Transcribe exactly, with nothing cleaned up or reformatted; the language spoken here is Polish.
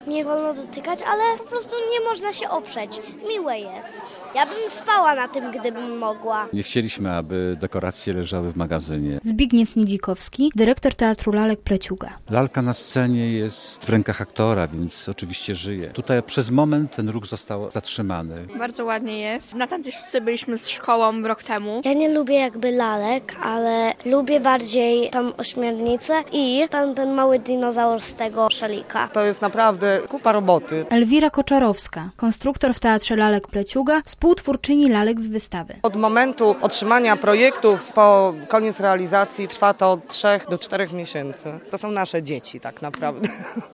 nie wolno dotykać, ale po prostu nie można się oprzeć. Miłe jest. Ja bym spała na tym, gdybym mogła. Nie chcieliśmy, aby dekoracje leżały w magazynie. Zbigniew Niedzikowski, dyrektor Teatru Lalek Pleciuga. Lalka na scenie jest w rękach aktora, więc oczywiście żyje. Tutaj przez moment ten ruch został zatrzymany. Bardzo ładnie jest. Na tantyczce byliśmy z szkołą rok temu. Ja nie lubię jakby lalek, ale lubię bardziej tam ośmiornicę i tam ten mały dinozaur z tego szalika. To jest naprawdę kupa roboty. Elwira Koczarowska, konstruktor w Teatrze Lalek Pleciuga, współtwórczyni lalek z wystawy. Od momentu otrzymania projektów po koniec realizacji trwa to od trzech do czterech miesięcy. To są nasze dzieci tak naprawdę.